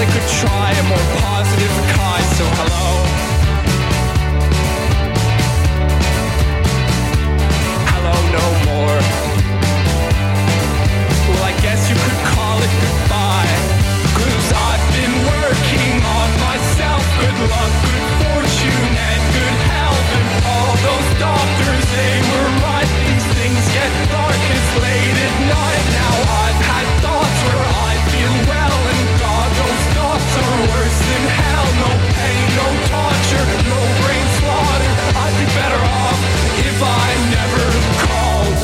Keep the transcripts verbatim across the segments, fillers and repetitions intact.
they could try a more positive kind. So hello. Hello no more. Well, I guess you could call it goodbye. Cause I've been working on myself. Good luck, good fortune, and good health. And all those doctors, they were right. These things get darkest late at night. Now I've had thoughts where I feel well, and God, those thoughts are worse than hell. No pain, no torture, no brain slaughter. I'd be better off if I never called.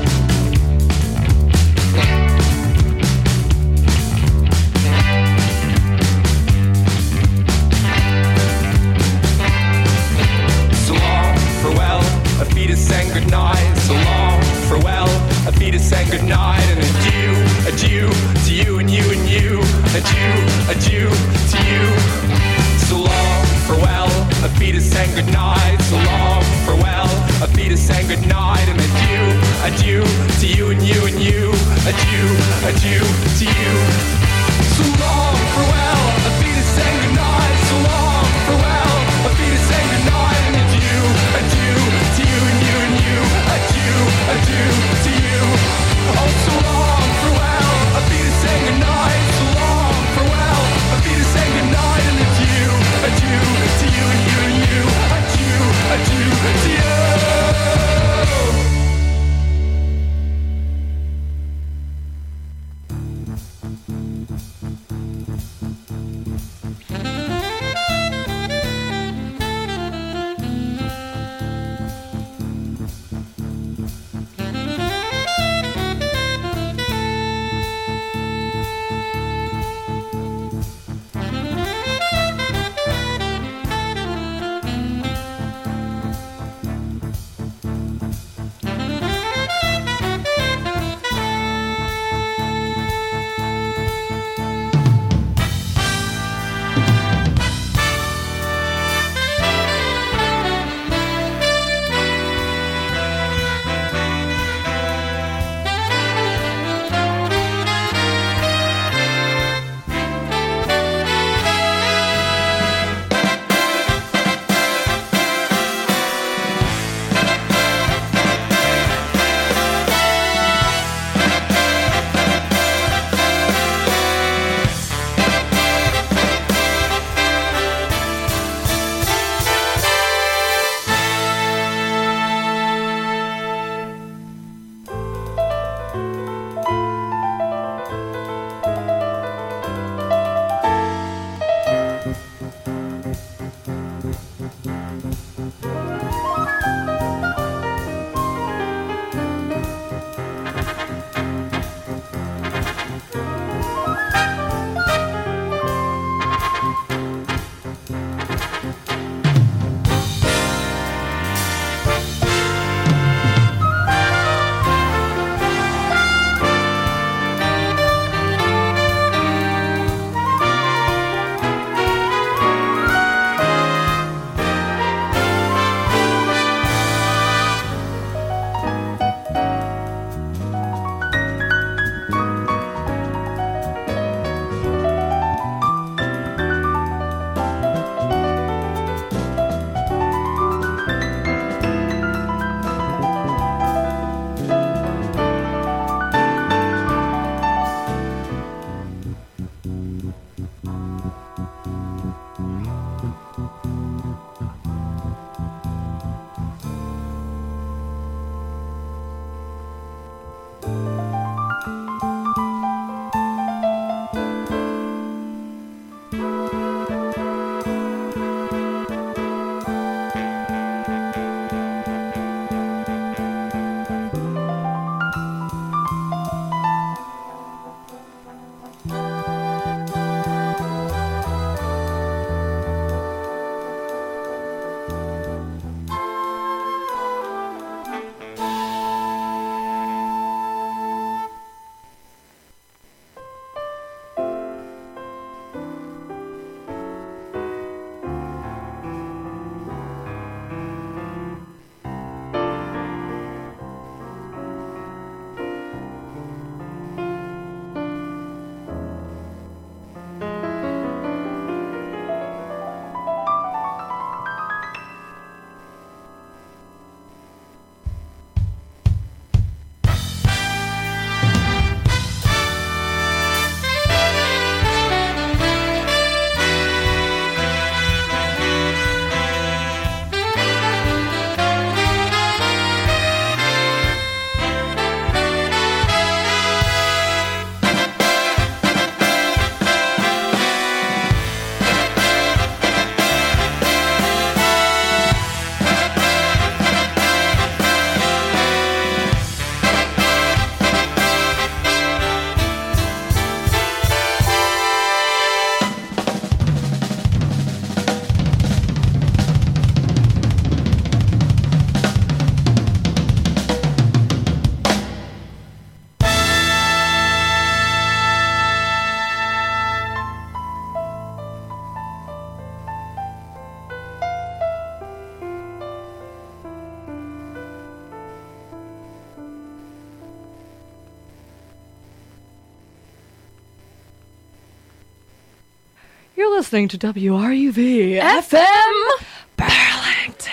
So long, farewell, a fetus and good night. So long, farewell, a fetus and good night. And adieu, adieu to you and you and you. Adieu, adieu to you. So long, farewell, a fetus and good night. So long, farewell, a fetus and good night. And adieu, adieu to you and you and you. Adieu, adieu to you. So long, farewell, a fetus and good night. So long, farewell, a fetus and good night. And adieu, adieu to you and you and you. Adieu, adieu to you. Oh, so long, farewell, a fetus and good night. So long, farewell, a fetus and good night. And adieu, adieu to you and you and you. Adieu, adieu to you. You're listening to W R U V F M Burlington.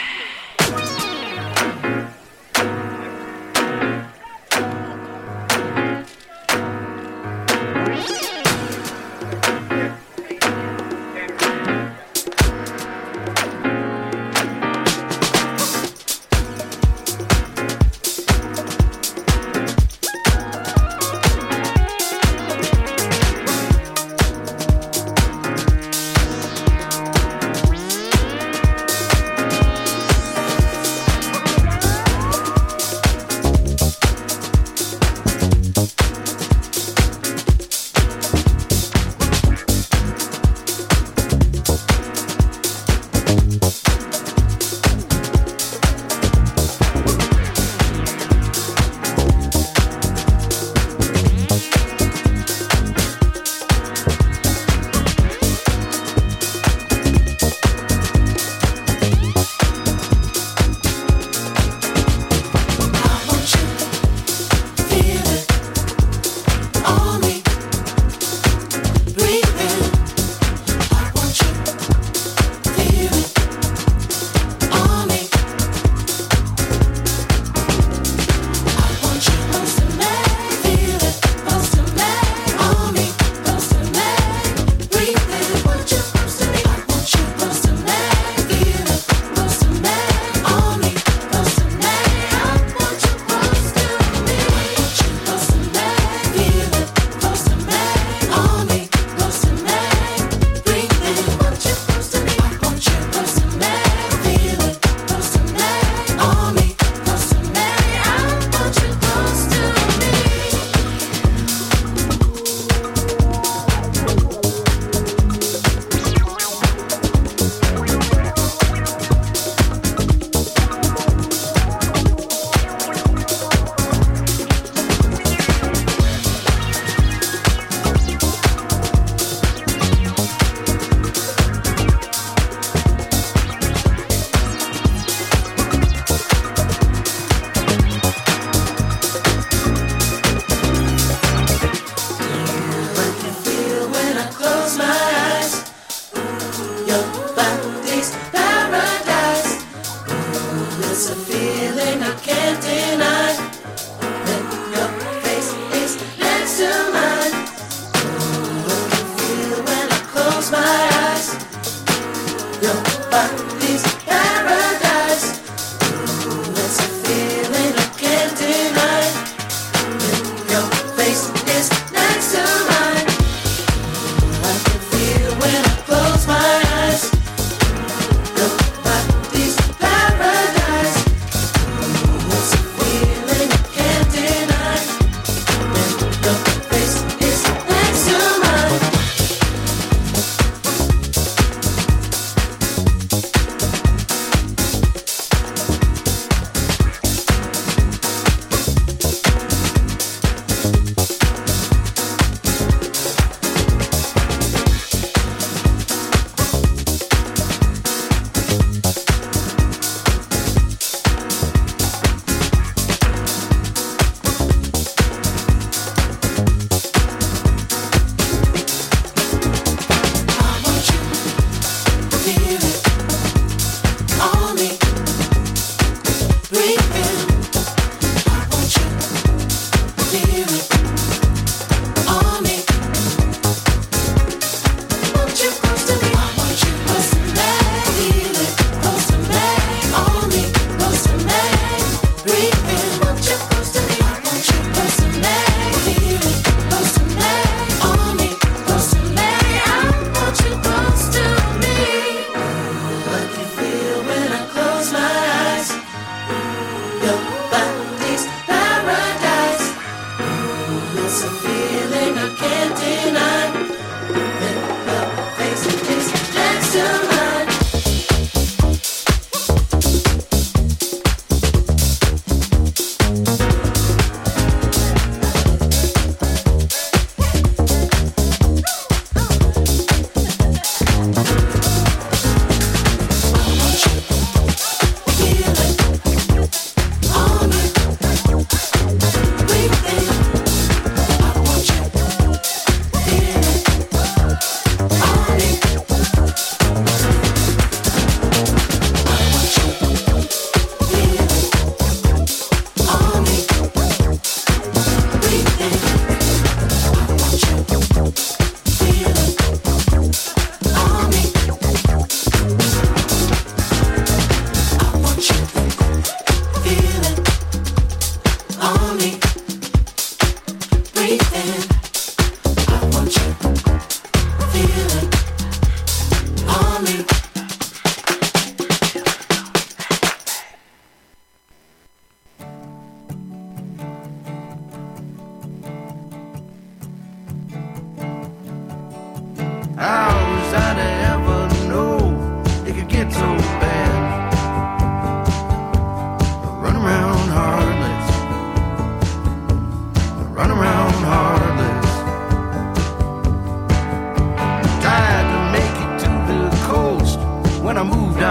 Thank you.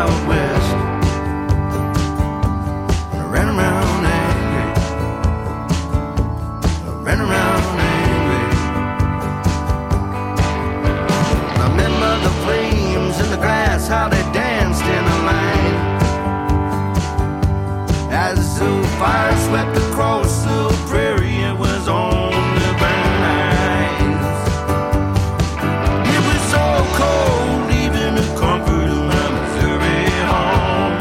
out west. I ran around angry. I ran around angry. I remember the flames in the grass, how they danced in a line. As the fire swept across the prairie, it was only burning eyes. It was so cold, even the comfort of my Missouri home.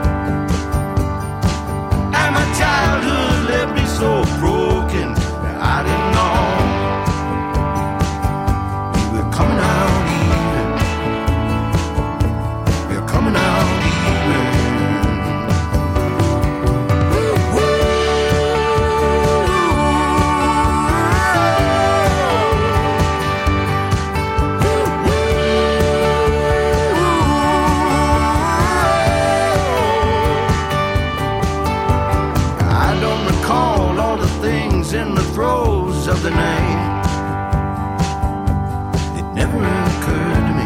And my childhood left me so broken that I didn't know we were coming out even. We were coming out even. In the throes of the night, it never occurred to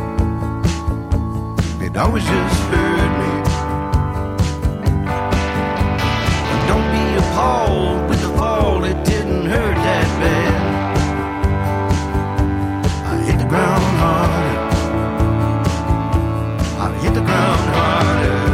me. It always just hurt me. Don't be appalled with the fall, it didn't hurt that bad. I hit the ground harder. I hit the ground harder.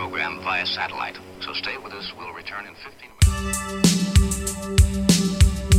satellite. So stay with us. We'll return in fifteen minutes.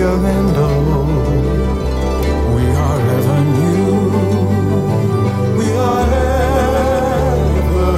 even though we are ever new, we are ever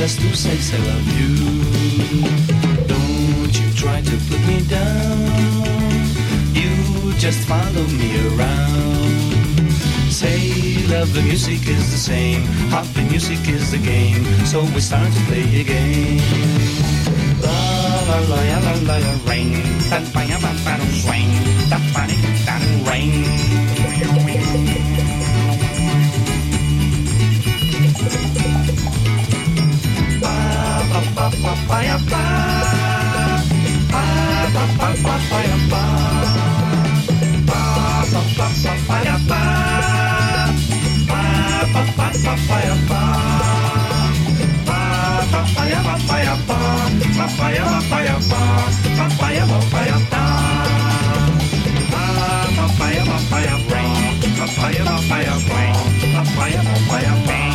just to say I love you. Don't you try to put me down, you just follow me around. Say love, the music is the same, happy music is the game, so we start to play a game. La la la la la la rain, that fire that battle swing, that funny that rain. Ba ba ba ba ba ya ba, ba ba ba ba ba ya ba, ba ba ba ba ba ya ba, ba ba ba ba ba ya ba, ba ba ba ya ba ba ya ba, ba ba ya ba ba ya ba, ba ba ya ba ba ya ba, ba ba ba ya ba ba ya ba, ba ba ya ba ba ya ba, ba ba ya ba ba ya ba.